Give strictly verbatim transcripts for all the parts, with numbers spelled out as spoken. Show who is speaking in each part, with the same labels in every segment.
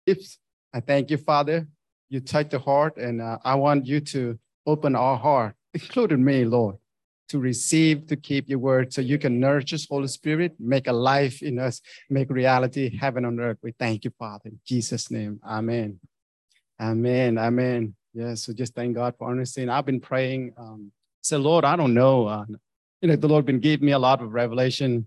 Speaker 1: I thank you, Father. You touch the heart, and uh, I want you to open our heart, including me, Lord, to receive, to keep your word so you can nurture us, Holy Spirit, make a life in us, make reality heaven on earth. We thank you, Father. In Jesus' name, amen. Amen, amen. Yes, so just thank God for understanding. I've been praying. Um, say, Lord, I don't know. Uh, you know, the Lord been giving me a lot of revelation.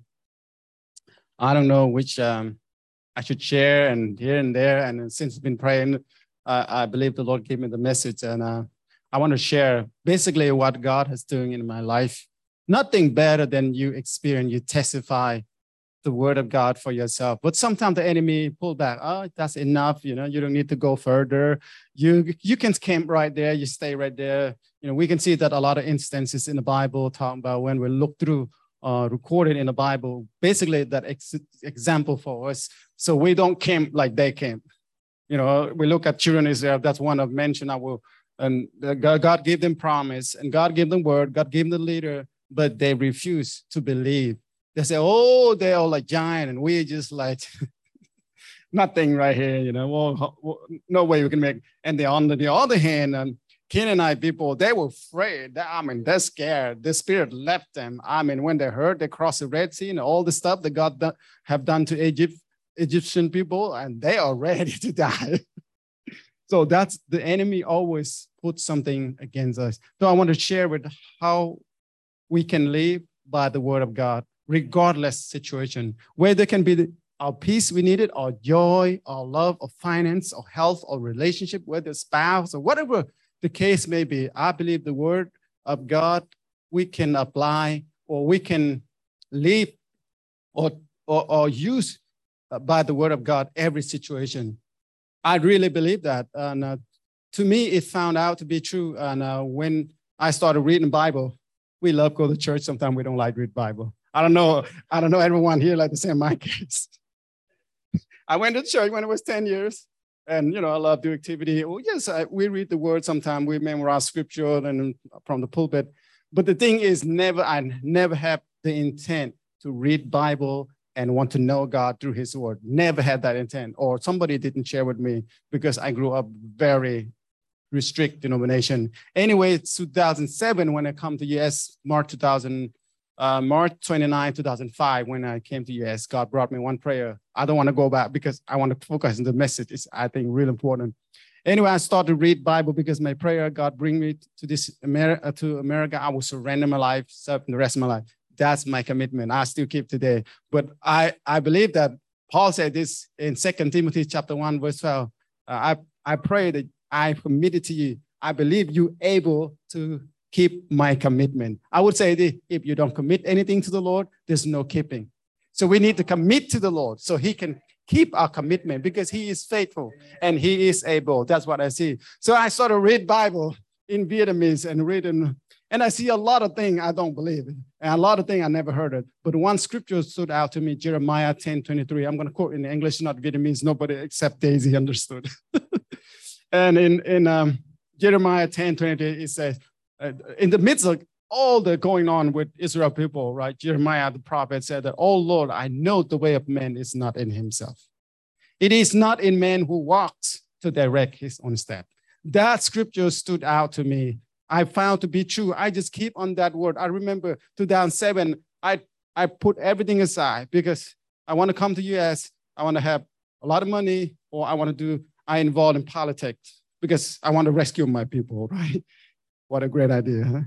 Speaker 1: I don't know which um, I should share and here and there. And since I've been praying, uh, I believe the Lord gave me the message. And uh, I want to share basically what God is doing in my life. Nothing better than you experience, you testify the word of God for yourself. But sometimes the enemy pull back. Oh, that's enough. You know, you don't need to go further. You, you can camp right there. You stay right there. You know, we can see that a lot of instances in the Bible talking about when we look through Uh, recorded in the Bible, basically that ex example for us. So we don't camp like they camp. You know, we look at children Israel, that's one I've mentioned. I will, and God, God gave them promise and God gave them word, God gave them the leader, but they refuse to believe. They say, oh, they're all like giant and we're just like nothing right here, you know, well, no way we can make. And they, on the other hand, um, Canaanite people, they were afraid. I mean, they're scared. The spirit left them. I mean, when they heard they crossed the Red Sea and all the stuff that God do, have done to Egypt, Egyptian people, and they are ready to die. So that's the enemy always puts something against us. So I want to share with how we can live by the word of God, regardless situation, where there can be the, our peace we needed, our joy, our love, or finance, or health, or relationship, whether spouse or whatever the case may be. I believe the word of God we can apply or we can live or, or, or use by the word of God every situation. I really believe that. And uh, to me, it found out to be true. And uh, when I started reading the Bible, we love go to church. Sometimes we don't like read Bible. I don't know. I don't know everyone here like the same my case. I went to church when I was ten years. And, you know, I love the activity. Well, yes, I, we read the word sometimes. We memorize scripture and from the pulpit. But the thing is, never, I never have the intent to read Bible and want to know God through his word. Never had that intent. Or somebody didn't share with me because I grew up very restrict denomination. Anyway, it's two thousand seven when I come to U S, March two thousand, uh, March twenty-ninth, two thousand five, when I came to U S, God brought me one prayer. I don't want to go back because I want to focus on the message. It's, I think, really important. Anyway, I started to read Bible because my prayer, God bring me to this America, to America. I will surrender my life, serve the rest of my life. That's my commitment. I still keep today. But I, I believe that Paul said this in Second Timothy chapter one, verse twelve. Uh, I, I pray that I committed to you. I believe you able to keep my commitment. I would say that if you don't commit anything to the Lord, there's no keeping. So we need to commit to the Lord so he can keep our commitment because he is faithful and he is able. That's what I see. So I sort of read Bible in Vietnamese and read in, and I see a lot of things I don't believe in and a lot of things I never heard of. But one scripture stood out to me, Jeremiah ten twenty-three. I'm going to quote in English, not Vietnamese. Nobody except Daisy understood. And in, in um, Jeremiah ten twenty-three, it says, uh, in the midst of all the going on with Israel people, right? Jeremiah, the prophet, said that, oh Lord, I know the way of man is not in himself. It is not in man who walks to direct his own step. That scripture stood out to me. I found to be true. I just keep on that word. I remember two thousand seven, I, I put everything aside because I want to come to U S. I want to have a lot of money, or I want to do, I involved in politics because I want to rescue my people, right? What a great idea, huh?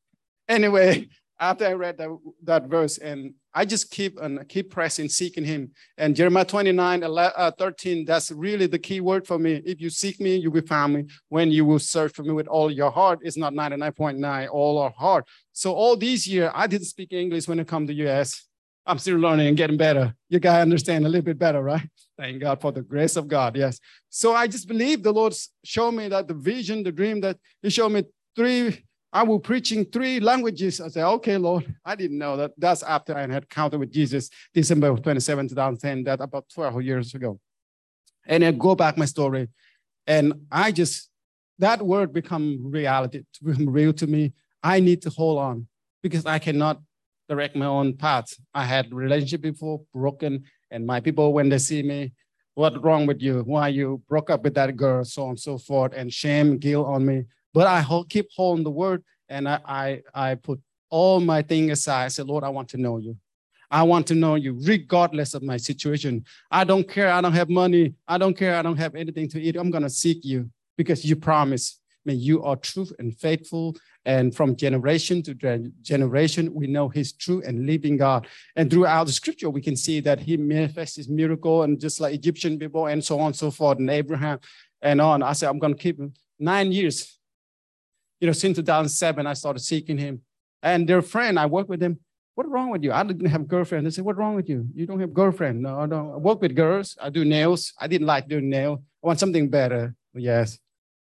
Speaker 1: Anyway, after I read that, that verse, and I just keep and keep pressing, seeking him. And Jeremiah twenty-nine, thirteen, that's really the key word for me. If you seek me, you will find me. When you will search for me with all your heart, it's not ninety-nine point nine, all our heart. So all these years, I didn't speak English when I come to U S. I'm still learning and getting better. You guys understand a little bit better, right? Thank God for the grace of God, yes. So I just believe the Lord showed me that the vision, the dream, that he showed me three, I was preaching three languages. I said, okay, Lord, I didn't know that. That's after I had encountered with Jesus, December twenty-seventh, twenty ten, that about twelve years ago. And I go back my story. And I just, that word become reality, become real to me. I need to hold on because I cannot direct my own path. I had relationship before broken, and my people, when they see me, What's wrong with you? Why you broke up with that girl, so on and so forth, and shame, guilt on me. But I hold, keep holding the word, and I, I, I put all my thing aside. I said, Lord, I want to know you. I want to know you regardless of my situation. I don't care. I don't have money. I don't care. I don't have anything to eat. I'm going to seek you because you promise me you are true and faithful. And from generation to generation, we know he's true and living God. And throughout the scripture, we can see that he manifests his miracle and just like Egyptian people and so on and so forth and Abraham and on. I said, I'm going to keep him nine years. You know, since two thousand seven, I started seeking him. And their friend, I worked with them. What's wrong with you? I didn't have a girlfriend. They said, what's wrong with you? You don't have a girlfriend. No, I don't. I work with girls. I do nails. I didn't like doing nails. I want something better. Yes.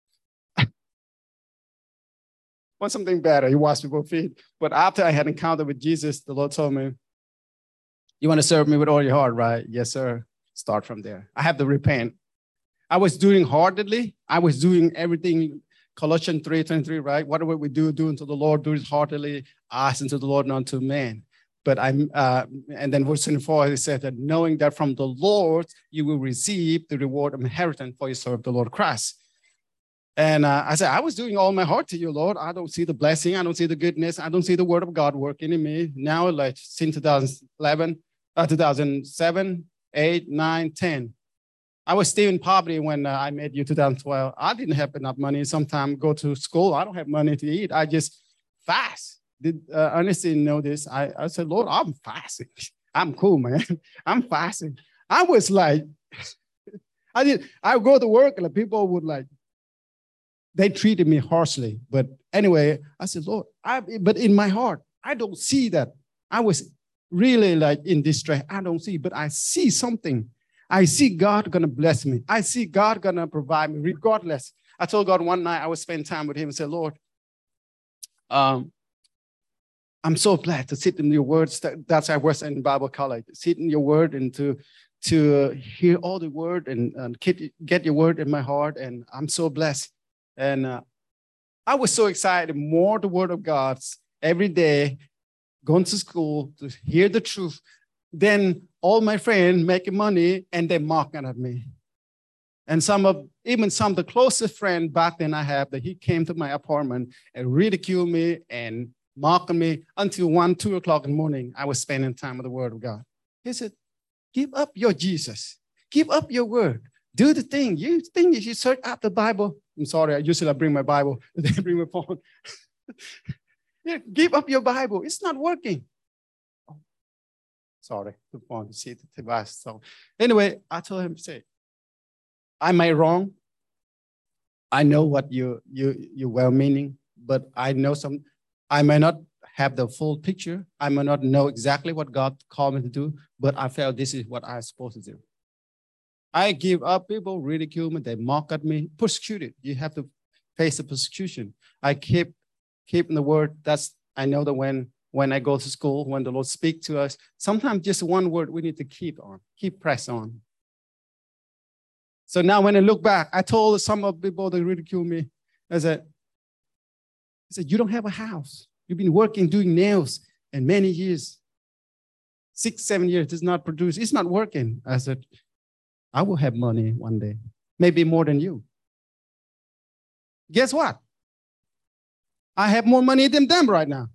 Speaker 1: Want something better. He washed people's feet. But after I had encounter with Jesus, the Lord told me, you want to serve me with all your heart, right? Yes, sir. Start from there. I have to repent. I was doing heartedly. I was doing everything, Colossians three twenty-three, right? Whatever we do, do unto the Lord, do it heartily, ask unto the Lord, not unto man. But I'm, uh, and then verse twenty-four, he said that knowing that from the Lord, you will receive the reward of inheritance for you serve the Lord Christ. And uh, I said, I was doing all my heart to you, Lord. I don't see the blessing. I don't see the goodness. I don't see the word of God working in me. Now, like since two thousand eleven, uh, two thousand seven, eight, nine, ten. I was still in poverty when uh, I met you two thousand twelve. I didn't have enough money. Sometimes go to school. I don't have money to eat. I just fast. Did uh, Ernestine know this? I, I said, Lord, I'm fasting. I'm cool, man. I'm fasting. I was like, I did. I would go to work and the people would like, they treated me harshly. But anyway, I said, Lord, I, but in my heart, I don't see that. I was really like in distress. I don't see, but I see something. I see God going to bless me. I see God going to provide me regardless. I told God one night I would spend time with him and say, Lord, um, I'm so glad to sit in your words. That's why I was in Bible college. Sit in your word and to, to hear all the word and, and get, get your word in my heart. And I'm so blessed. And uh, I was so excited, more the word of God every day, going to school to hear the truth. Then all my friends making money and they mocking at me. And some of, even some of the closest friends back then I have, that he came to my apartment and ridiculed me and mocked me until one, two o'clock in the morning. I was spending time with the word of God. He said, give up your Jesus. Give up your word. Do the thing. You think you should search out the Bible. I'm sorry, I usually bring my Bible. They bring my phone. Yeah, give up your Bible. It's not working. Oh, sorry, the phone. See the device. So anyway, I told him, say, am I wrong? I know what you you you're well-meaning, but I know some. I may not have the full picture. I may not know exactly what God called me to do, but I felt this is what I'm supposed to do. I give up. People ridicule me. They mock at me. Persecuted. You have to face the persecution. I keep keeping the word. That's I know that when when I go to school, when the Lord speaks to us, sometimes just one word we need to keep on, keep press on. So now when I look back, I told some of the people that ridicule me, I said, I said, you don't have a house. You've been working, doing nails, and many years, six, seven years, it's not produced. It's not working. I said, I will have money one day, maybe more than you. Guess what? I have more money than them right now.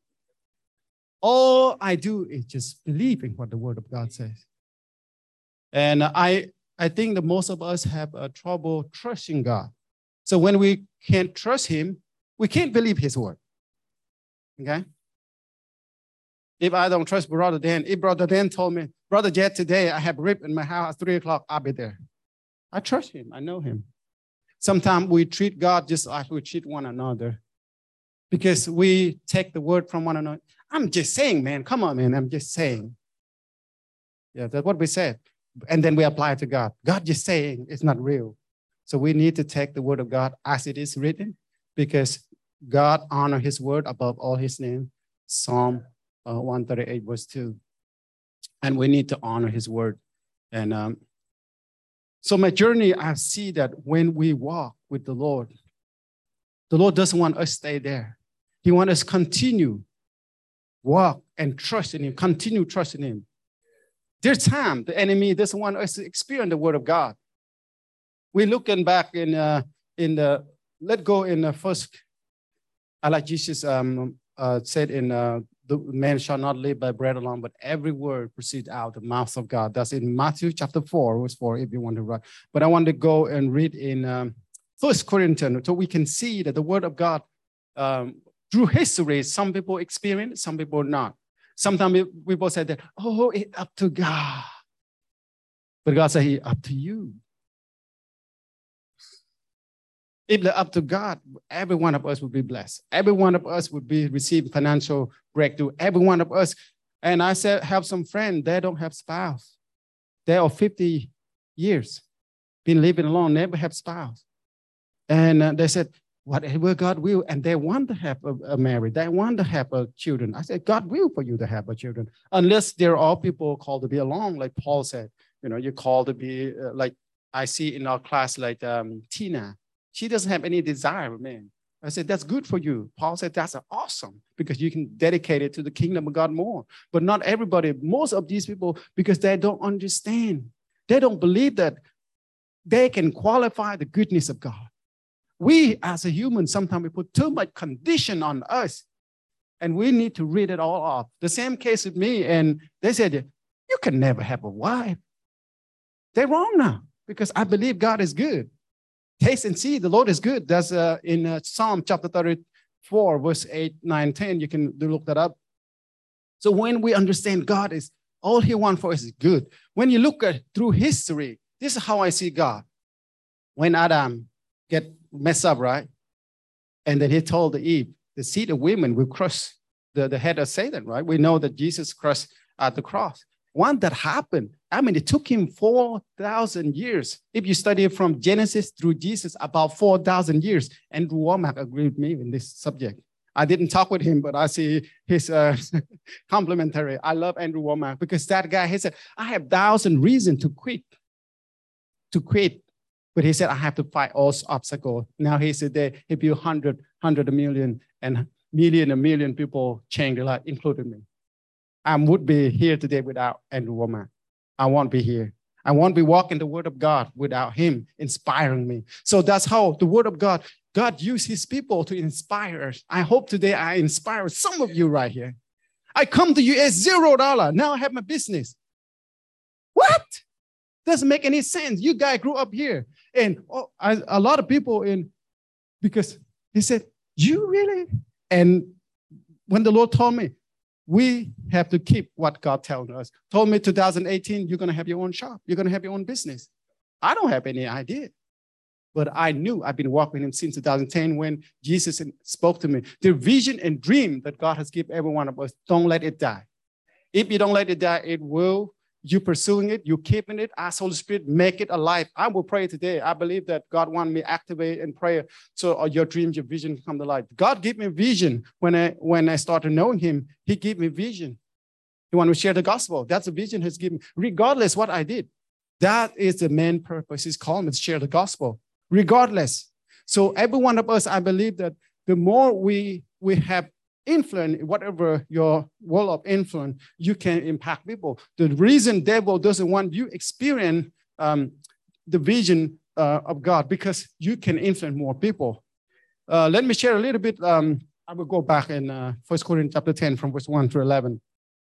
Speaker 1: All I do is just believe in what the word of God says. And I, I think that most of us have a trouble trusting God. So when we can't trust him, we can't believe his word. Okay? If I don't trust Brother Dan, if Brother Dan told me, Brother Jed, today I have rib in my house at three o'clock, I'll be there. I trust him. I know him. Sometimes we treat God just like we treat one another because we take the word from one another. I'm just saying, man. Come on, man. I'm just saying. Yeah, that's what we said. And then we apply it to God. God just saying it's not real. So we need to take the word of God as it is written because God honors his word above all his name. Psalm uh, one thirty-eight, verse two. And we need to honor his word. And um, so my journey, I see that when we walk with the Lord, the Lord doesn't want us to stay there. He wants us to continue, walk and trust in him, continue trusting him. There's time the enemy doesn't want us to experience the word of God. We're looking back in uh, in the, let's go in the first, I like Jesus um, uh, said in, uh, the man shall not live by bread alone, but every word proceeds out of the mouth of God. That's in Matthew chapter four, verse four, if you want to write. But I want to go and read in um, First Corinthians, so we can see that the word of God, um, through history, some people experience, some people not. Sometimes people say that, oh, it's up to God. But God said, it's up to you. If it's up to God, every one of us would be blessed. Every one of us would be receive financial breakthrough. Every one of us. And I said, have some friends, they don't have spouse. They are fifty years, been living alone, never have spouse. And uh, they said, whatever God will, and they want to have a, a marriage. They want to have a children. I said, God will for you to have a children, unless there are people called to be alone, like Paul said. You know, you're called to be uh, like I see in our class, like um, Tina. She doesn't have any desire, man. I said, that's good for you. Paul said, that's awesome because you can dedicate it to the kingdom of God more. But not everybody, most of these people, because they don't understand. They don't believe that they can qualify the goodness of God. We as a human, sometimes we put too much condition on us and we need to read it all off. The same case with me. And they said, you can never have a wife. They're wrong now because I believe God is good. Taste and see the Lord is good. That's uh, in uh, Psalm chapter thirty-four, verse eight, nine, ten. You can look that up. So when we understand God is, all he wants for us is good. When you look at through history, this is how I see God. When Adam get messed up, right? And then he told the Eve, the seed of women will crush the, the head of Satan, right? We know that Jesus crushed at the cross. When that happened, I mean, it took him four thousand years. If you study from Genesis through Jesus, about four thousand years. Andrew Womack agreed with me in this subject. I didn't talk with him, but I see his uh, complimentary. I love Andrew Womack because that guy, he said, I have thousand reasons to quit, to quit. But he said, I have to fight all obstacles. Now he said that he built hundred, hundred, a million, and million, a million people change their life, including me. I would be here today without Andrew Womack. I won't be here. I won't be walking the word of God without him inspiring me. So that's how the word of God, God used his people to inspire us. I hope today I inspire some of you right here. I come to you as zero dollar. Now I have my business. What? Doesn't make any sense. You guys grew up here. And oh, I, a lot of people in, because he said, you really? And when the Lord told me, we have to keep what God tells us. Told me two thousand eighteen, you're going to have your own shop. You're going to have your own business. I don't have any idea. But I knew I've been walking with him since two thousand ten when Jesus spoke to me. The vision and dream that God has given every one of us, don't let it die. If you don't let it die, it will. You pursuing it, you keeping it, ask Holy Spirit, make it alive. I will pray today. I believe that God wants me to activate in prayer so your dreams, your vision come to life. God gave me vision when I when I started knowing him. He gave me vision. He wanted to share the gospel. That's a vision he's given me, regardless what I did. That is the main purpose. He's calling me to share the gospel, regardless. So every one of us, I believe that the more we we have influence, whatever your world of influence, you can impact people. The reason devil doesn't want you experience um, the vision uh, of God because you can influence more people. Uh, let me share a little bit. Um, I will go back in uh, First Corinthians chapter ten from verse one to eleven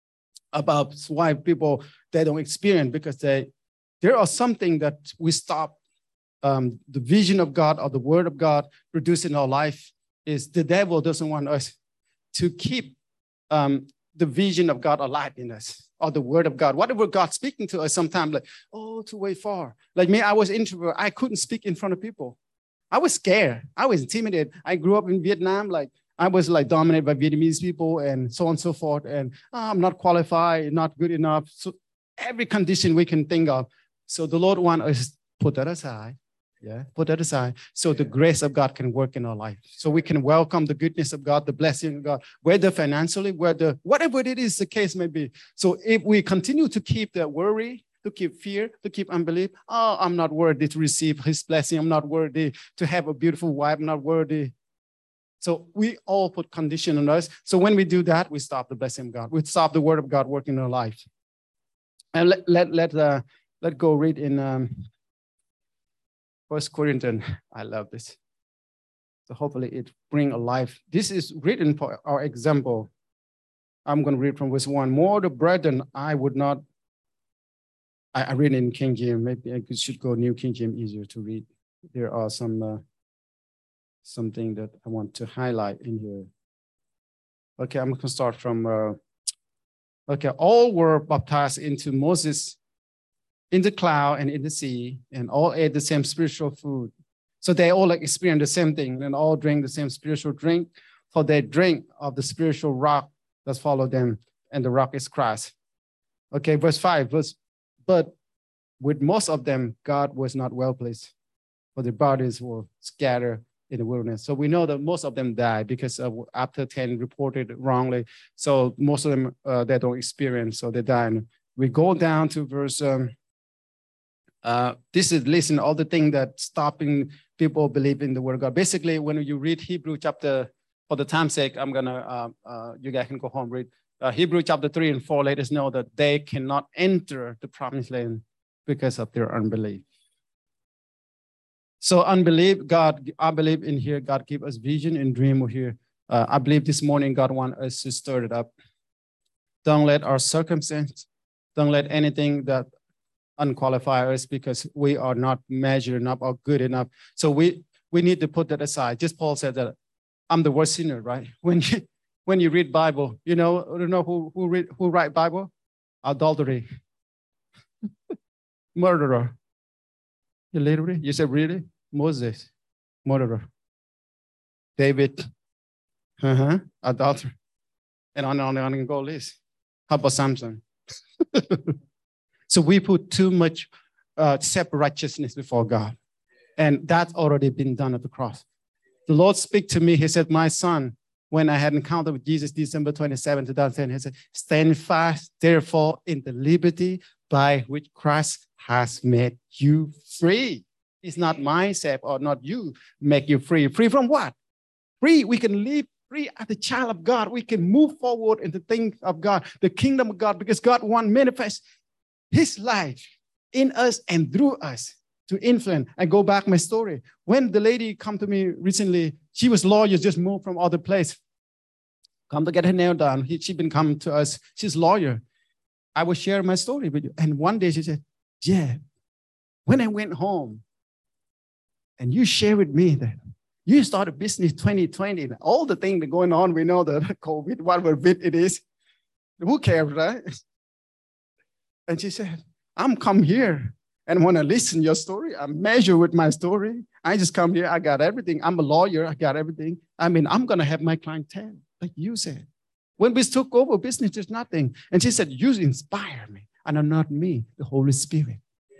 Speaker 1: about why people, they don't experience because they, there are something that we stop um, the vision of God or the word of God producing in our life is the devil doesn't want us to keep um, the vision of God alive in us, or the word of God. Whatever God's speaking to us sometimes, like, oh, too way far. Like me, I was introvert. I couldn't speak in front of people. I was scared. I was intimidated. I grew up in Vietnam. Like I was like dominated by Vietnamese people and so on and so forth. And oh, I'm not qualified, not good enough. So every condition we can think of. So the Lord wants us to put that aside. Yeah, put that aside so the grace of God can work in our life. So we can welcome the goodness of God, the blessing of God, whether financially, whether whatever it is the case may be. So if we continue to keep the worry, to keep fear, to keep unbelief, oh, I'm not worthy to receive his blessing. I'm not worthy to have a beautiful wife. I'm not worthy. So we all put condition on us. So when we do that, we stop the blessing of God. We stop the word of God working in our life. And let let let uh, let go read in um, First Corinthians. I love this. So hopefully it bring a life. This is written for our example. I'm going to read from verse one. More the brethren, I would not. I, I read in King James. Maybe I should go New King James, easier to read. There are some uh, something that I want to highlight in here. Okay, I'm going to start from. Uh, okay, all were baptized into Moses in the cloud and in the sea, and all ate the same spiritual food. So they all like experienced the same thing, and all drank the same spiritual drink, for they drink of the spiritual rock that followed them, and the rock is Christ. Okay, verse five, verse, but with most of them, God was not well pleased, for their bodies were scattered in the wilderness. So we know that most of them died because uh, after ten reported wrongly. So most of them, uh, they don't experience, so they die. We go down to verse, um, uh, this is listing all the things that stopping people believe in the word of God. Basically, when you read Hebrew chapter, for the time's sake, I'm gonna, uh, uh, you guys can go home, read uh, Hebrew chapter three and four, let us know that they cannot enter the promised land because of their unbelief. So unbelief, God, I believe in here, God give us vision and dream here. Uh, I believe this morning God wants us to stir it up. Don't let our circumstance, don't let anything that unqualify us because we are not measured enough or good enough. So we, we need to put that aside. Just Paul said that I'm the worst sinner, right? When you, when you read Bible, you know, you know who, who, read, who write Bible? Adultery, murderer. You literally, you said really? Moses, murderer. David, uh-huh, adulterer. And on and on and on and go list. How about Samson? So we put too much uh, self-righteousness before God. And that's already been done at the cross. The Lord speak to me. He said, my son, when I had an encounter with Jesus, December twenty-seventh, two thousand ten, he said, stand fast, therefore, in the liberty by which Christ has made you free. It's not myself or not you make you free. Free from what? Free, we can live free as a child of God. We can move forward in the things of God, the kingdom of God, because God wants to manifest his life in us and through us to influence. I go back my story. When the lady come to me recently, she was lawyer, just moved from other place. Come to get her nail done. He, she been coming to us. She's lawyer. I will share my story with you. And one day she said, yeah, when I went home and you share with me that you started business twenty twenty, and all the things that are going on, we know that COVID, whatever bit it is, who cares, right? And she said, I'm come here and want to listen to your story. I measure with my story. I just come here. I got everything. I'm a lawyer. I got everything. I mean, I'm going to have my clientele, like you said. When we took over business, there's nothing. And she said, you inspire me. And I'm not me, the Holy Spirit.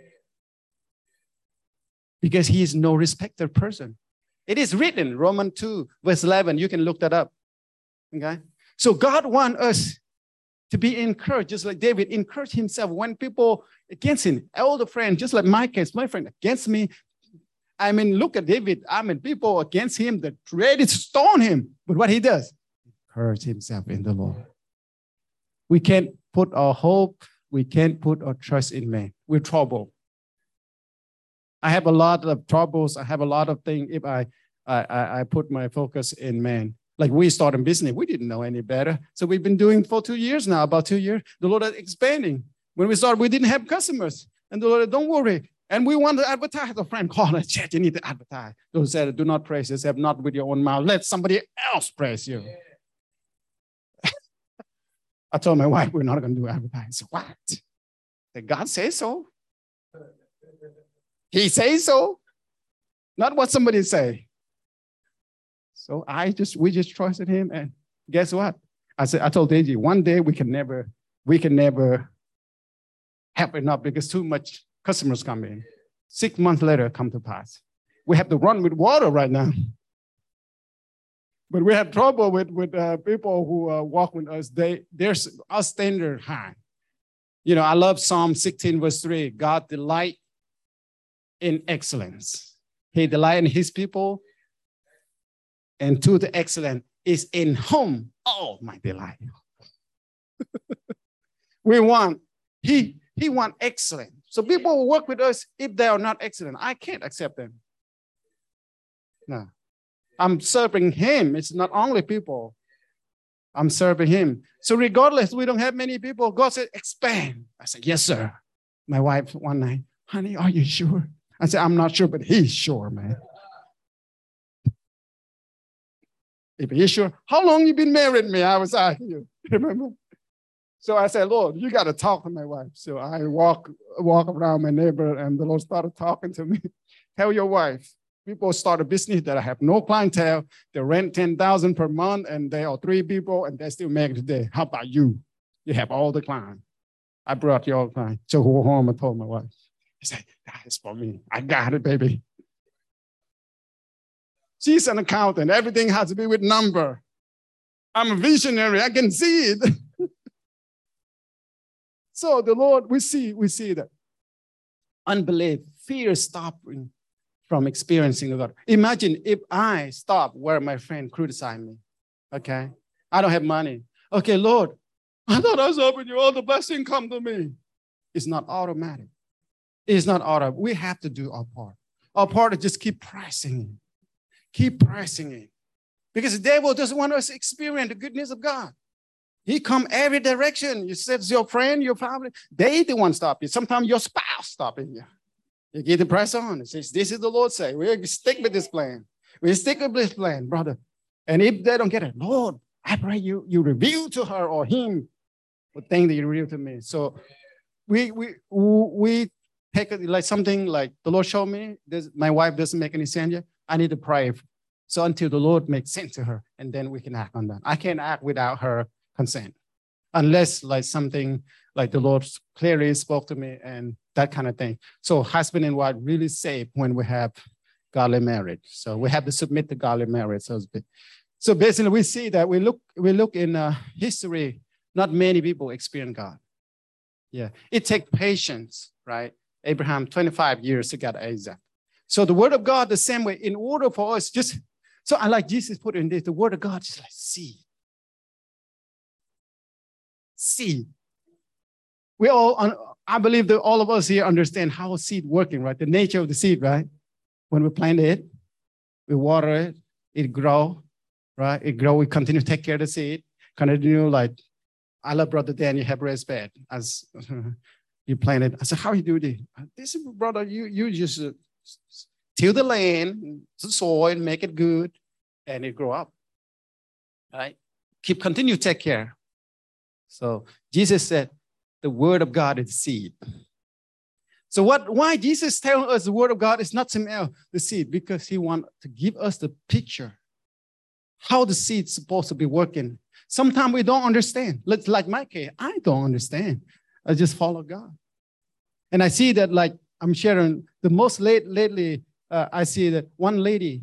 Speaker 1: Because he is no respecter person. It is written, Romans two, verse eleven. You can look that up. Okay? So God wants us to be encouraged, just like David encouraged himself when people against him, older friend, just like my case, my friend against me. I mean, look at David. I mean, people against him that ready to stone him. But what he does, encourage himself in the Lord. We can't put our hope, we can't put our trust in man. We're troubled. I have a lot of troubles. I have a lot of things if I, I, I put my focus in man. Like we started business, we didn't know any better. So we've been doing for two years now, about two years. The Lord is expanding. When we started, we didn't have customers. And the Lord said, don't worry. And we want to advertise. A friend called us, Chad, you need to advertise. The Lord said, do not praise yourself, not with your own mouth. Let somebody else praise you. Yeah. I told my wife, we're not going to do advertising. What? Did God say so? He says so. Not what somebody say. So I just, we just trusted him. And guess what? I said, I told Daisy, one day we can never, we can never have enough because too much customers come in. Six months later, come to pass. We have to run with water right now. But we have trouble with, with uh, people who uh, walk with us. They, there's our standard high. You know, I love Psalm sixteen, verse three. God delight in excellence. He delight in his people. And to the excellent is in whom all my delight. We want, he, He wants excellent. So people will work with us if they are not excellent. I can't accept them. No. I'm serving him. It's not only people. I'm serving him. So regardless, we don't have many people. God said, expand. I said, yes, sir. My wife one night, honey, are you sure? I said, I'm not sure, but he's sure, man. If he's sure, how long you been married me? I was asking you, remember? So I said, Lord, you got to talk to my wife. So I walk, walk around my neighbor, and the Lord started talking to me. Tell your wife, people start a business that I have no clientele. They rent ten thousand dollars per month, and they are three people, and they still make it today. How about you? You have all the clients. I brought you all the clients. So go home and told my wife. I said, that is for me. I got it, baby. She's an accountant. Everything has to be with number. I'm a visionary. I can see it. So the Lord, we see, we see that unbelief, fear stopping from experiencing God. Imagine if I stop where my friend criticized me, okay? I don't have money. Okay, Lord, I thought I was hoping you all the blessing come to me. It's not automatic. It's not automatic. We have to do our part. Our part is just keep pressing in. Keep pressing in. Because the devil doesn't want us to experience the goodness of God. He come every direction. You said your friend, your family, they the one stop you. Sometimes your spouse stopping you. You get to press on. It says, this is the Lord say. We stick with this plan. We stick with this plan, brother. And if they don't get it, Lord, I pray you, you reveal to her or him the thing that you reveal to me. So we we we take it like something like the Lord showed me. This, my wife doesn't make any sense yet. I need to pray. So until the Lord makes sense to her, and then we can act on that. I can't act without her consent, unless like something like the Lord clearly spoke to me and that kind of thing. So husband and wife really safe when we have godly marriage. So we have to submit to godly marriage. So, so basically we see that we look, we look in uh, history, not many people experience God. Yeah, it takes patience, right? Abraham, twenty-five years to get Isaac. So the word of God, the same way, in order for us just, so I like Jesus put in this, the word of God is like seed. Seed. We all, I believe that all of us here understand how a seed working, right? The nature of the seed, right? When we plant it, we water it, it grow, right? It grow, we continue to take care of the seed, continue like, I love Brother Dan, you have raised bed as you planted. I said, how you do this? This is, brother, you, you just uh, till the land, the soil, make it good, and it grow up, right? Keep, continue to take care. So Jesus said, the word of God is seed. So what? Why Jesus telling us the word of God is not something else, the seed? Because he wants to give us the picture, how the seed's supposed to be working. Sometimes we don't understand. Let's like my case, I don't understand. I just follow God. And I see that like I'm sharing the most late lately, uh, I see that one lady,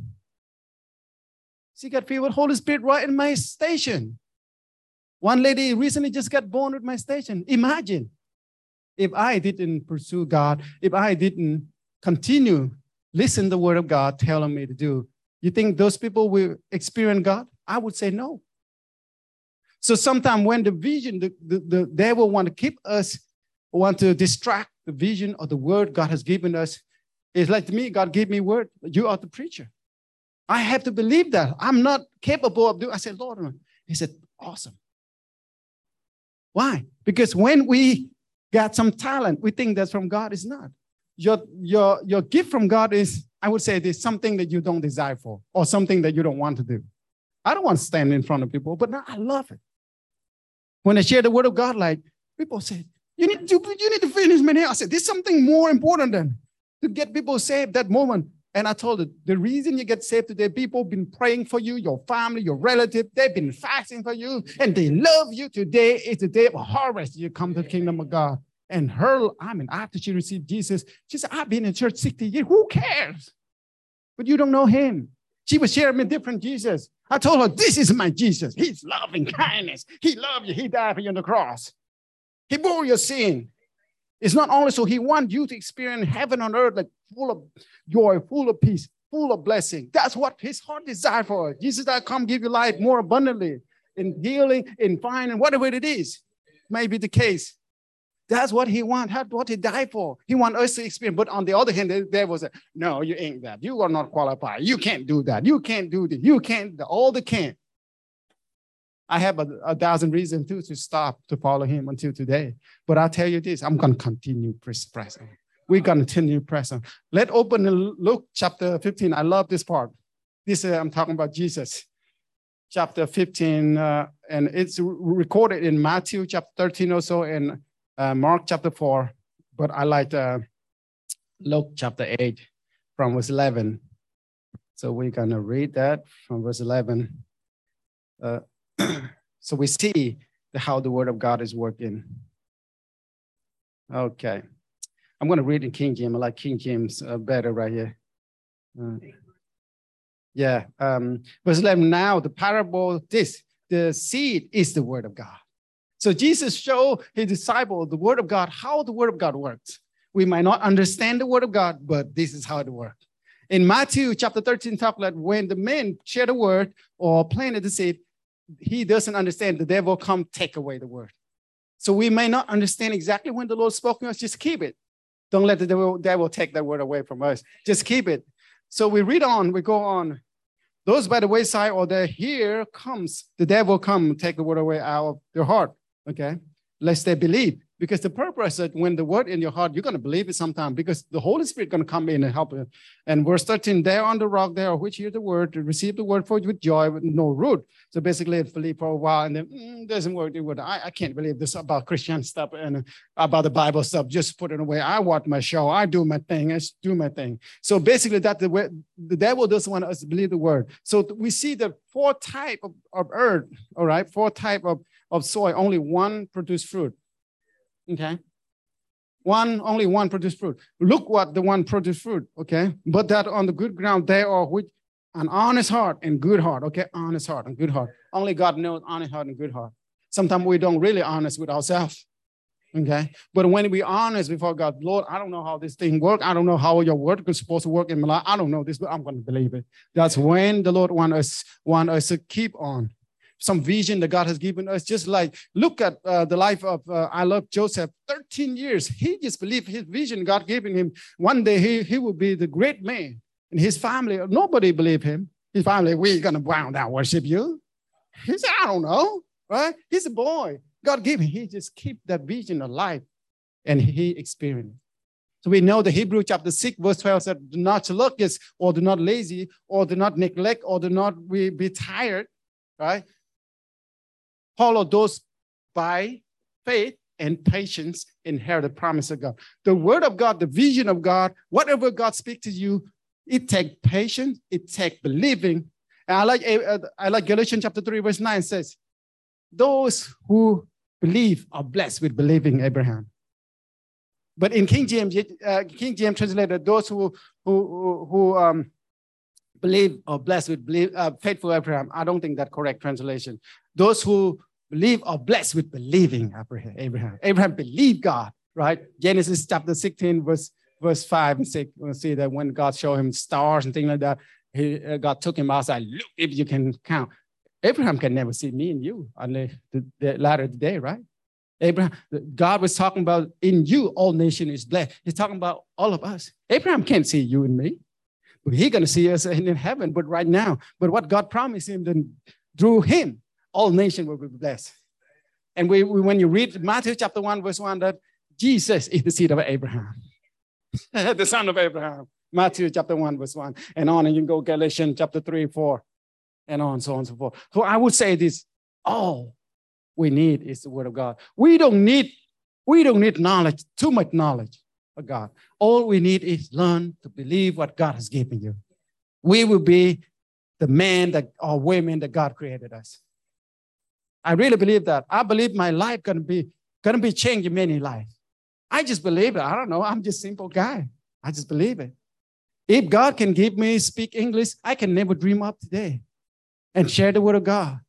Speaker 1: she got filled with Holy Spirit right in my station. One lady recently just got born with my station. Imagine if I didn't pursue God, if I didn't continue listen to the word of God telling me to do, you think those people will experience God? I would say no. So sometimes when the vision, the, the, the devil want to keep us, want to distract the vision of the word God has given us. It's like to me, God gave me word, you are the preacher. I have to believe that. I'm not capable of doing. I said, Lord, he said, awesome. Why? Because when we got some talent, we think that's from God. It's not. Your, your, your gift from God is, I would say, it is something that you don't desire for or something that you don't want to do. I don't want to stand in front of people, but now I love it. When I share the word of God, like people say, you need to, you need to finish me here. I said, there's something more important than to get people saved that moment. And I told her, the reason you get saved today, people have been praying for you, your family, your relative, they've been fasting for you, and they love you. Today is the day of harvest. You come to the kingdom of God. And her, I mean, after she received Jesus, she said, I've been in church sixty years. Who cares? But you don't know him. She was sharing a different Jesus. I told her, this is my Jesus. He's loving kindness. He loved you. He died for you on the cross. He bore your sin. It's not only so he wants you to experience heaven on earth, like full of joy, full of peace, full of blessing. That's what his heart desire for. Jesus said, come give you life more abundantly in healing, in finding, whatever it is may be the case. That's what he wants. That's what he died for. He wants us to experience. But on the other hand, the devil said, no, you ain't that. You are not qualified. You can't do that. You can't do this. You can't, all the can't. I have a, a thousand reasons too to stop to follow him until today. But I'll tell you this, I'm going to continue press, press on. We're going to continue press on. Let's open Luke chapter fifteen. I love this part. This uh, I'm talking about Jesus. Chapter fifteen, uh, and it's recorded in Matthew chapter thirteen also, and uh, Mark chapter four. But I like uh, Luke chapter eight from verse eleven. So we're going to read that from verse eleven. Uh, So we see the, how the word of God is working. Okay. I'm going to read in King James. I like King James uh, better right here. Uh, yeah. Um, verse eleven, now the parable, this, the seed is the word of God. So Jesus showed his disciple the word of God, how the word of God works. We might not understand the word of God, but this is how it works. In Matthew chapter thirteen, talk about when the men share the word or planted the seed, he doesn't understand. The devil come take away the word. So we may not understand exactly when the Lord spoke to us. Just keep it. Don't let the devil, devil take that word away from us. Just keep it. So we read on, we go on. Those by the wayside or there, here comes, the devil come take the word away out of their heart. Okay. Lest they believe. Because the purpose is that when the word in your heart, you're going to believe it sometime because the Holy Spirit is going to come in and help you. And verse thirteen, there on the rock there, which hear the word, to receive the word for with joy, with no root. So basically, it believe for a while, and then mm, doesn't work. It would. I, I can't believe this about Christian stuff and about the Bible stuff. Just put it away. I watch my show. I do my thing. I do my thing. So basically, that the way the devil doesn't want us to believe the word. So we see the four type of, of earth. All right, four type of, of soil. Only one produce fruit. Okay. One, only one produced fruit. Look what the one produced fruit, okay? But that on the good ground there are with an honest heart and good heart, okay? Honest heart and good heart. Only God knows honest heart and good heart. Sometimes we don't really honest with ourselves, okay? But when we honest before God, Lord, I don't know how this thing works. I don't know how your word is supposed to work in my life. I don't know this, but I'm going to believe it. That's when the Lord wants us, want us to keep on. Some vision that God has given us, just like look at uh, the life of, uh, I love Joseph, thirteen years. He just believed his vision God gave him. One day he, he would be the great man. And his family, nobody believed him. His family, we're going to bow down, worship you. He said, I don't know, right? He's a boy. God gave him. He just keep that vision alive. And he experienced it. So we know the Hebrew chapter six, verse twelve said, do not sluggish, or do not lazy, or do not neglect, or do not be, be tired, right? Follow those by faith and patience inherit the promise of God. The word of God, the vision of God, whatever God speaks to you, it takes patience, it takes believing. And I like, uh, I like Galatians chapter three, verse nine says, those who believe are blessed with believing Abraham. But in King James, uh, King James translated, those who, who, who um, believe are blessed with believe, uh, faithful Abraham. I don't think that's correct translation. Those who believe are blessed with believing Abraham. Abraham believed God, right? Genesis chapter sixteen, verse, verse five and six. We'll see that when God showed him stars and things like that, he, uh, God took him outside. Look, if you can count. Abraham can never see me and you unless the, the latter day, right? Abraham, God was talking about in you, all nation is blessed. He's talking about all of us. Abraham can't see you and me. But he's going to see us in heaven, but right now. But what God promised him, then through him, all nations will be blessed. And we, we, when you read Matthew chapter one, verse one, that Jesus is the seed of Abraham, the son of Abraham. Matthew chapter one, verse one, and on, and you can go Galatians chapter three, four, and on, so on and so forth. So I would say this, all we need is the word of God. We don't need, we don't need knowledge, too much knowledge of God. All we need is learn to believe what God has given you. We will be the man that or women that God created us. I really believe that. I believe my life gonna be gonna be changing many lives. I just believe it. I don't know. I'm just a simple guy. I just believe it. If God can give me speak English, I can never dream up today and share the word of God.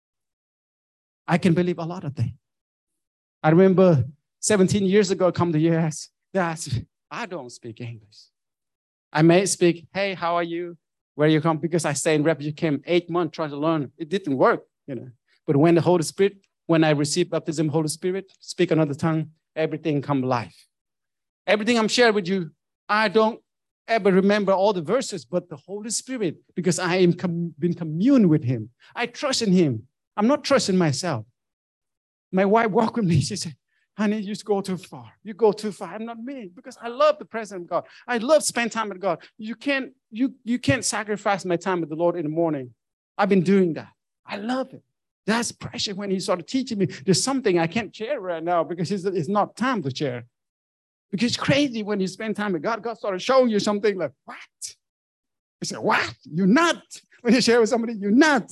Speaker 1: I can believe a lot of things. I remember seventeen years ago, I come to the U S. That's, I don't speak English. I may speak, hey, how are you? Where you come? Because I stay in refugee camp eight months trying to learn. It didn't work, you know. But when the Holy Spirit, when I received baptism, Holy Spirit, speak another tongue, everything come life. Everything I'm sharing with you, I don't ever remember all the verses, but the Holy Spirit, because I am com- been commune with him. I trust in him. I'm not trusting myself. My wife walked with me. She said, honey, you go too far. You go too far. I'm not me, because I love the presence of God. I love spend time with God. You can't, you, you can't sacrifice my time with the Lord in the morning. I've been doing that. I love it. That's pressure when he started teaching me. There's something I can't share right now because it's, it's not time to share. Because it's crazy when you spend time with God. God started showing you something like, what? You say, what? You're not. When you share with somebody, you're not.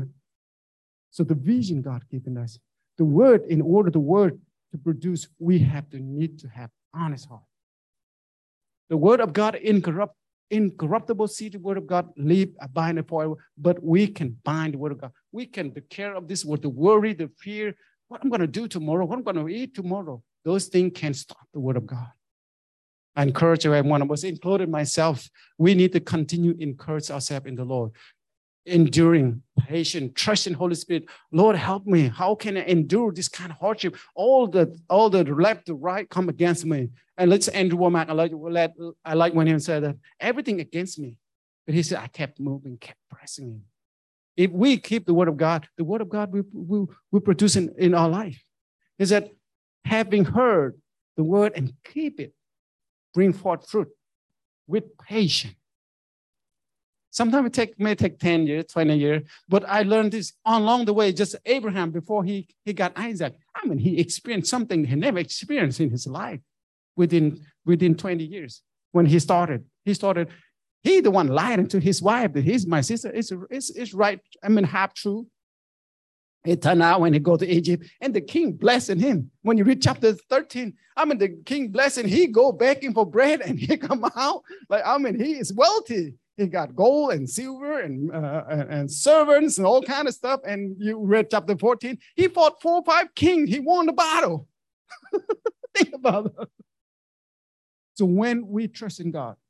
Speaker 1: So the vision God given us, the word, in order the word to produce, we have to need to have honest heart. The word of God, incorrupt, incorruptible seed, the word of God, live, abide forever. But we can bind the word of God. We can take care of this word, the worry, the fear, what I'm going to do tomorrow, what I'm going to eat tomorrow. Those things can stop the word of God. I encourage every one of us, including myself, we need to continue to encourage ourselves in the Lord. Enduring, patient, trust in Holy Spirit. Lord, help me. How can I endure this kind of hardship? All the all the left, the right come against me. And let's Andrew Womack, I like, I like when he said that everything against me. But he said, I kept moving, kept pressing in. If we keep the word of God, the word of God will, will, will produce in, in our life. Is that having heard the word and keep it, bring forth fruit with patience. Sometimes it take, may take ten years, twenty years, but I learned this along the way. Just Abraham, before he, he got Isaac, I mean, he experienced something he never experienced in his life within, within twenty years. When he started, he started, he the one lied to his wife that he's my sister. It's, it's, it's right, I mean, half true. It turned out when he go to Egypt, and the king blessing him. When you read chapter thirteen, I mean, the king blessing, he go begging for bread, and he come out, like, I mean, he is wealthy. He got gold and silver and, uh, and, and servants and all kind of stuff. And you read chapter fourteen, he fought four or five kings. He won the battle. Think about that. So when we trust in God,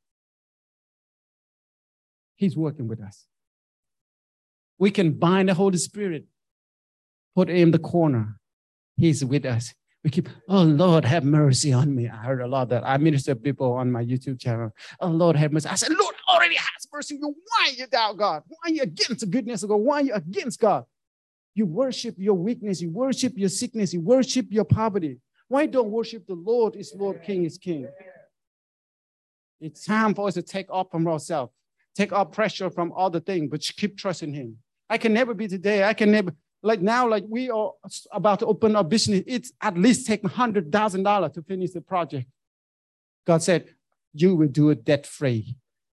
Speaker 1: he's working with us. We can bind the Holy Spirit, put him in the corner. He's with us. We keep, oh, Lord, have mercy on me. I heard a lot of that. I minister to people on my YouTube channel. Oh, Lord, have mercy. I said, Lord already has mercy on you. Why you doubt God? Why are you against the goodness of God? Why are you against God? You worship your weakness. You worship your sickness. You worship your poverty. Why don't worship the Lord is Lord, King is King? It's time for us to take off from ourselves, take off pressure from all the things, but keep trusting him. I can never be today. I can never. Like now, like we are about to open our business, it's at least take one hundred thousand dollars to finish the project. God said, you will do it debt-free.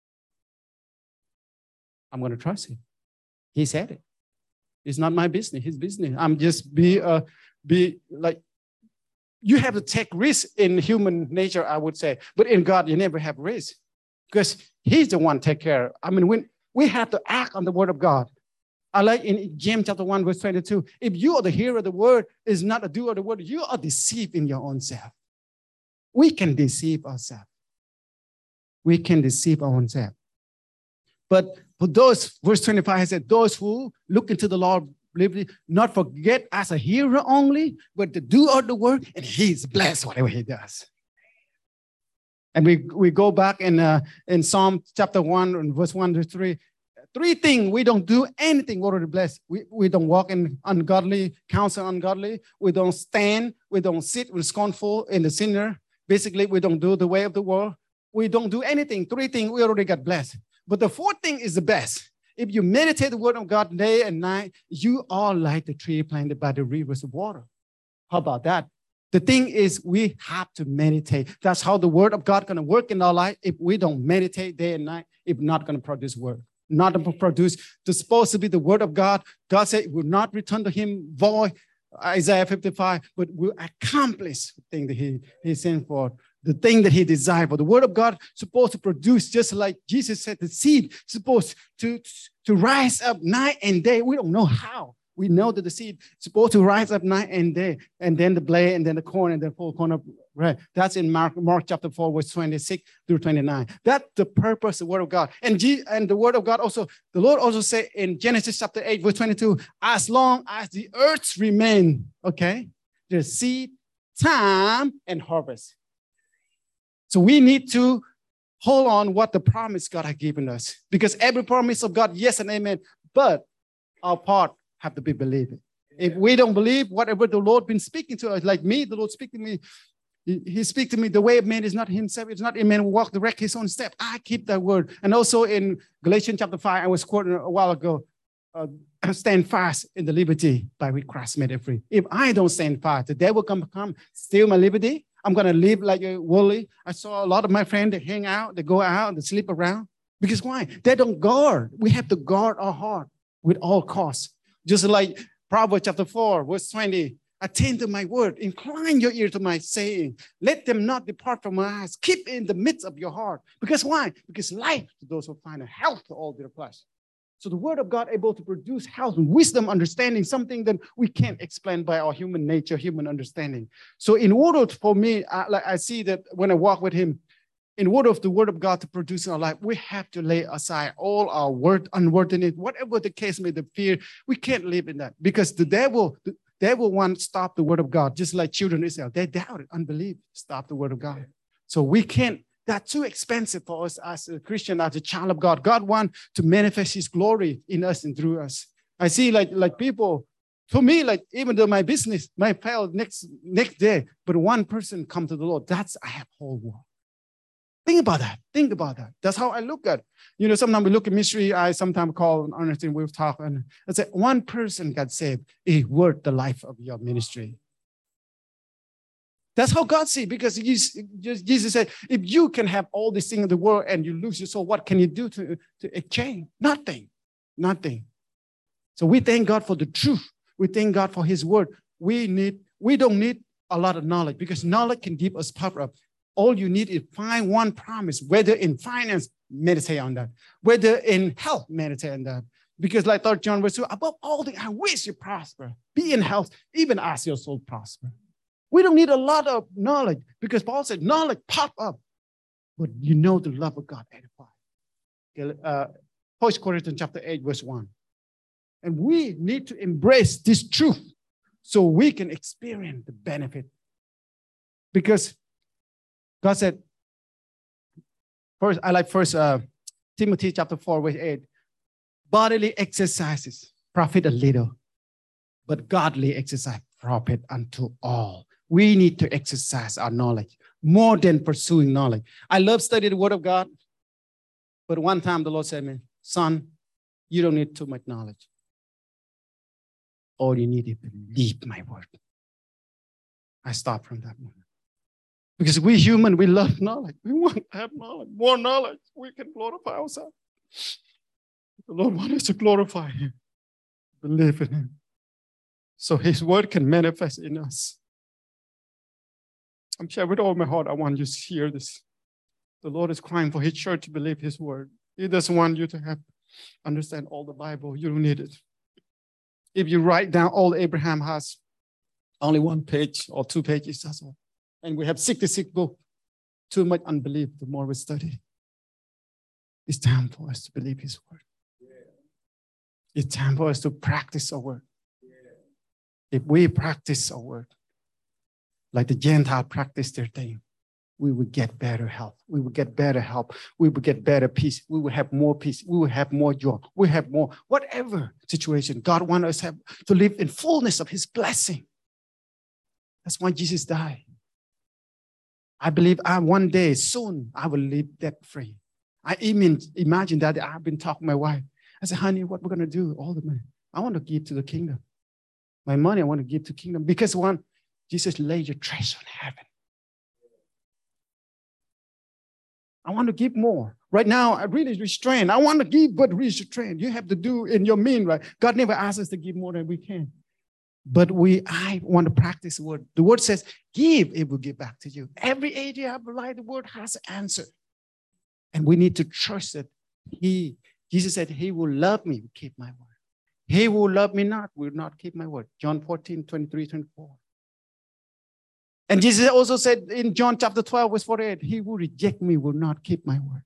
Speaker 1: I'm going to trust him. He said it. It's not my business, his business. I'm just be, uh, be like, you have to take risk in human nature, I would say. But in God, you never have risk because he's the one take care. I mean, when we have to act on the word of God. I like in James chapter one, verse twenty-two, if you are the hearer of the word, is not a doer of the word, you are deceived in your own self. We can deceive ourselves. We can deceive our own self. But for those, verse twenty-five said, those who look into the Lord, not forget as a hearer only, but the doer of the word, and he's blessed whatever he does. And we, we go back in, uh, in Psalm chapter one, verse one to three. Three things, we don't do anything already blessed. We, we don't walk in ungodly, counsel ungodly. We don't stand. We don't sit with scornful in the sinner. Basically, we don't do the way of the world. We don't do anything. Three things, we already got blessed. But the fourth thing is the best. If you meditate the word of God day and night, you are like the tree planted by the rivers of water. How about that? The thing is, we have to meditate. That's how the word of God going to work in our life. If we don't meditate day and night, it's not going to produce word. Not to produce. It's supposed to be the word of God. God said it will not return to him void, Isaiah fifty-five, but will accomplish the thing that he, he sent for, the thing that he desired for. The word of God is supposed to produce, just like Jesus said, the seed is supposed to, to rise up night and day. We don't know how. We know that the seed is supposed to rise up night and day, and then the blade, and then the corn, and then full corn of right. That's in Mark, Mark chapter four, verse twenty-six through twenty-nine. That's the purpose of the word of God. And, G, and the word of God also, the Lord also said in Genesis chapter eight, verse twenty-two, as long as the earth remain, okay, the seed time and harvest. So we need to hold on what the promise God has given us. Because every promise of God, yes and amen. But our part have to be believed. If we don't believe whatever the Lord been speaking to us, like me, the Lord speaking to me, he, he speaks to me, the way of man is not himself. It's not a man who walk direct his own step. I keep that word. And also in Galatians chapter five, I was quoting a while ago, uh, stand fast in the liberty by which Christ made it free. If I don't stand fast, the devil come, come steal my liberty. I'm going to live like a worldly. I saw a lot of my friends, they hang out, they go out, they sleep around. Because why? They don't guard. We have to guard our heart with all costs. Just like Proverbs chapter four, verse twenty, attend to my word, incline your ear to my saying. Let them not depart from my eyes. Keep in the midst of your heart. Because why? Because life to those who find a health to all their flesh. So the word of God able to produce health, wisdom, understanding, something that we can't explain by our human nature, human understanding. So in order for me, I, like I see that when I walk with him, in order for the word of God to produce in our life, we have to lay aside all our word, unworthiness, whatever the case may be, the fear. We can't live in that because the devil, the devil wants to stop the word of God, just like children of Israel. They doubted, unbelief, stop the word of God. So we can't, that's too expensive for us as a Christian, as a child of God. God wants to manifest his glory in us and through us. I see like, like people, for me, like even though my business might fail next, next day, but one person come to the Lord, that's, I have whole world. Think about that. Think about that. That's how I look at it. You know, sometimes we look at mystery. I sometimes call and understand we've talked and I say, one person got saved is worth the life of your ministry. That's how God sees, because Jesus said, if you can have all these things in the world and you lose your soul, what can you do to, to exchange? Nothing. Nothing. So we thank God for the truth. We thank God for his word. We need, we don't need a lot of knowledge because knowledge can give us power. All you need is find one promise, whether in finance, meditate on that. Whether in health, meditate on that. Because like Third John verse two, above all things, I wish you prosper. Be in health, even as your soul prosper. We don't need a lot of knowledge because Paul said knowledge pop up, but you know the love of God edify. Uh, First Corinthians chapter eight, verse one. And we need to embrace this truth so we can experience the benefit. Because God said, first, I like first uh, Timothy chapter four, verse eight. Bodily exercises profit a little, but godly exercise profit unto all. We need to exercise our knowledge more than pursuing knowledge. I love studying the word of God, but one time the Lord said to me, son, you don't need too much knowledge. All you need is believe my word. I stopped from that moment. Because we human, we love knowledge. We want to have knowledge, more knowledge. We can glorify ourselves. The Lord wants us to glorify him, believe in him. So his word can manifest in us. I'm sure with all my heart, I want you to hear this. The Lord is crying for his church to believe his word. He doesn't want you to have understand all the Bible. You don't need it. If you write down all Abraham has, only one page or two pages, that's all. And we have sixty-six books. Too much unbelief the more we study. It's time for us to believe his word. Yeah. It's time for us to practice our word. Yeah. If we practice our word, like the Gentile practice their thing, we will get better health. We will get better help. We will get better peace. We will have more peace. We will have more joy. We will have more, whatever situation. God wants us to, have, to live in fullness of his blessing. That's why Jesus died. I believe I one day, soon, I will live debt-free. I even imagine that I've been talking to my wife. I said, honey, what we're going to do? All the money. I want to give to the kingdom. My money, I want to give to kingdom. Because one, Jesus laid your treasure in heaven. I want to give more. Right now, I really restrain. I want to give, but restrain. You have to do in your mean, right? God never asks us to give more than we can. But we, I want to practice the word. The word says, give, it will give back to you. Every area of life, the word has an answer. And we need to trust that he, Jesus said, he will love me, keep my word. He will love me not, will not keep my word. John fourteen, twenty-three, twenty-four. And Jesus also said in John chapter twelve, verse forty-eight, he who reject me will not keep my word.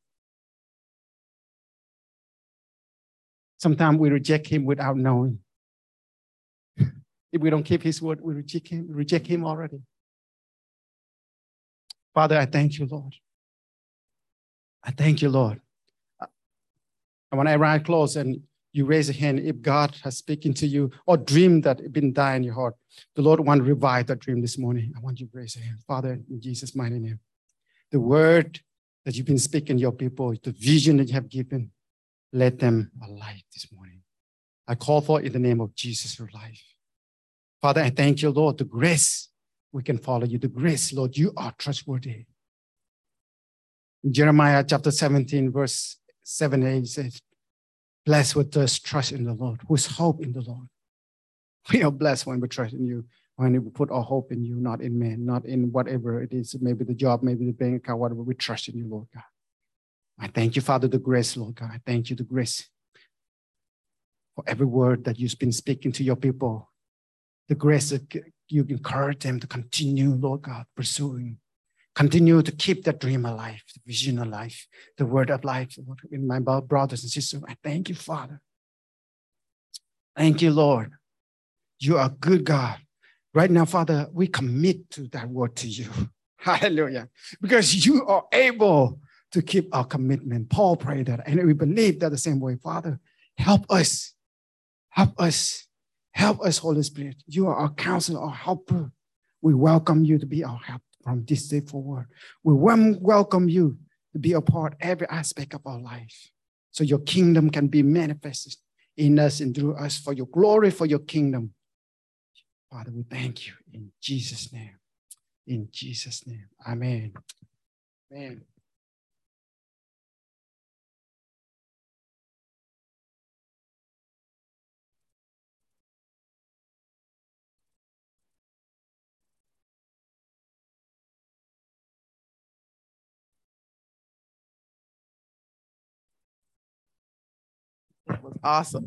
Speaker 1: Sometimes we reject him without knowing. If we don't keep his word, we reject him, reject him already. Father, I thank you, Lord. I thank you, Lord. And when I ran close and you raise a hand, if God has spoken to you or dream that it been dying in your heart, the Lord want to revive that dream this morning. I want you to raise a hand. Father, in Jesus' mighty name, the word that you've been speaking to your people, the vision that you have given, let them alive this morning. I call for in the name of Jesus your life. Father, I thank you, Lord, the grace we can follow you. The grace, Lord, you are trustworthy. In Jeremiah chapter seventeen, verse seven, eight says, blessed with those trust in the Lord, whose hope in the Lord. We are blessed when we trust in you, when we put our hope in you, not in man, not in whatever it is, maybe the job, maybe the bank account, whatever. We trust in you, Lord God. I thank you, Father, the grace, Lord God. I thank you, the grace for every word that you've been speaking to your people. The grace that you encourage them to continue, Lord God, pursuing. Continue to keep that dream alive, the vision alive, the word of life. Lord, in my brothers and sisters, I thank you, Father. Thank you, Lord. You are a good God. Right now, Father, we commit to that word to you. Hallelujah. Because you are able to keep our commitment. Paul prayed that, and we believe that the same way. Father, help us. Help us. Help us, Holy Spirit. You are our counselor, our helper. We welcome you to be our help from this day forward. We welcome you to be a part of every aspect of our life, so your kingdom can be manifested in us and through us for your glory, for your kingdom. Father, we thank you in Jesus' name. In Jesus' name. Amen. Amen. That was awesome.